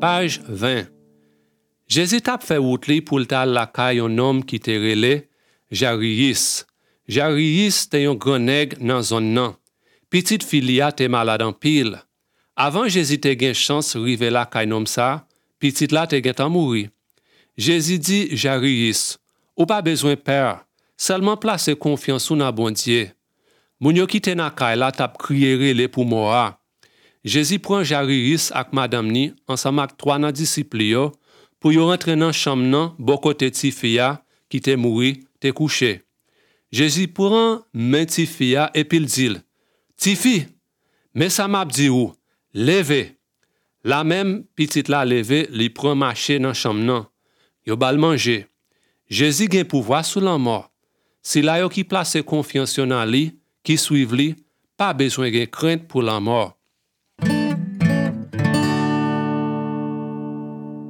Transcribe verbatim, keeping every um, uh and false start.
Page vingt. Jésus t'a fait route li pour ta la caille un homme qui te relé Jairus. Jairus te un grand nègre dans zone nan. Petite filia te malade en pile. Avant Jésus te gen chance rive la caille nom ça, petite la te gen tan mouri. Jésus dit Jairus, ou pas besoin peur, seulement place confiance ou nan bon Dieu. Moun yo ki te na caille la tap crier relé pour mort. Jésus prend Jairus ak madame ni ensemble ak trois nan disciples yo pour yo rentrer dans chambre nan bon côté ti fia qui te mouri, te couché. Jésus prend main ti fia et puis il dit ti fi, mais ça m'a dit ou, levez. La même petite la levé, li prend marcher dans chambre nan. Yo bal manger. Jésus gen pouvoir sous la mort. Si la yo qui place confiance nan li, qui suive li, pas besoin gen crainte pour la mort.